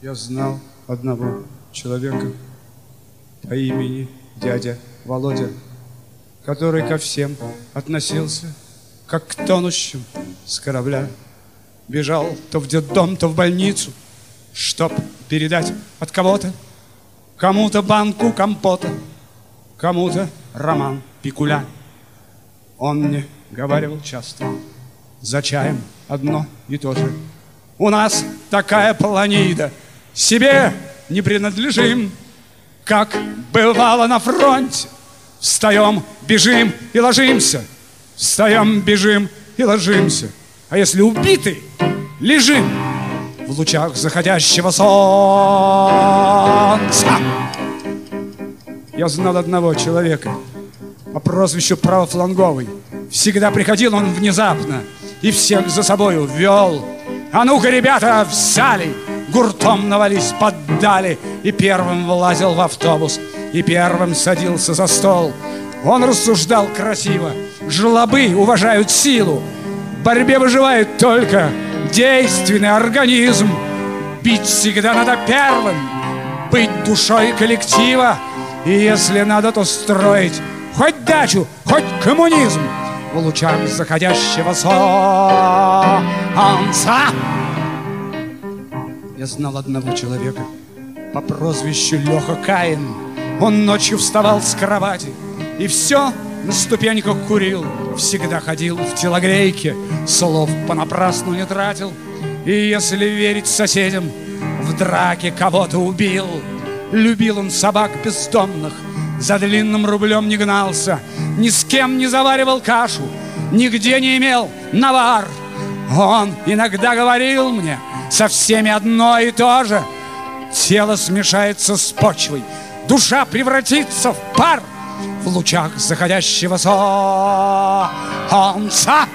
Я знал одного человека по имени дядя Володя, который ко всем относился как к тонущим с корабля. Бежал то в детдом, то в больницу, чтоб передать от кого-то, кому-то банку компота, кому-то роман Пикуля. Он мне говаривал часто за чаем одно и то же: у нас такая планида, себе не принадлежим. Как бывало на фронте, встаем, бежим и ложимся, встаем, бежим и ложимся. А если убиты, лежим в лучах заходящего солнца. Я знал одного человека по прозвищу Правофланговый. Всегда приходил он внезапно и всех за собою вел. А ну-ка, ребята, взяли, гуртом навались, поддали. И первым влазил в автобус, и первым садился за стол. Он рассуждал красиво: жлобы уважают силу, в борьбе выживает только действенный организм. Бить всегда надо первым, быть душой коллектива. И если надо, то строить хоть дачу, хоть коммунизм в лучах заходящего солнца. Я знал одного человека по прозвищу Леха Каин. Он ночью вставал с кровати и все на ступеньках курил. Всегда ходил в телогрейке, слов понапрасну не тратил. И если верить соседям, в драке кого-то убил. Любил он собак бездомных, за длинным рублем не гнался, ни с кем не заваривал кашу, нигде не имел навар. Он иногда говорил мне: со всеми одно и то же. Тело смешается с почвой, душа превратится в пар в лучах заходящего солнца.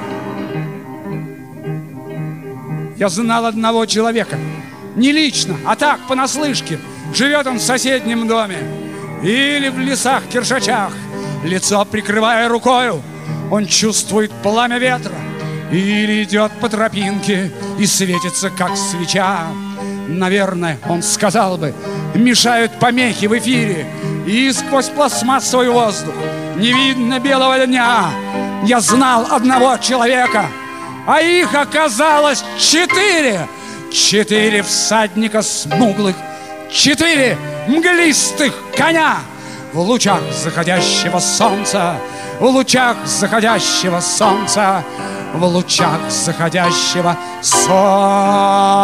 Я знал одного человека, не лично, а так, понаслышке. Живет он в соседнем доме или в лесах-киршачах. Лицо прикрывая рукою, он чувствует пламя ветра. Или идет по тропинке и светится, как свеча. Наверное, он сказал бы: мешают помехи в эфире, и сквозь пластмассовый воздух не видно белого дня. Я знал одного человека, а их оказалось 4. 4 всадника смуглых, 4 мглистых коня в лучах заходящего солнца, в лучах заходящего солнца, в лучах заходящего солнца.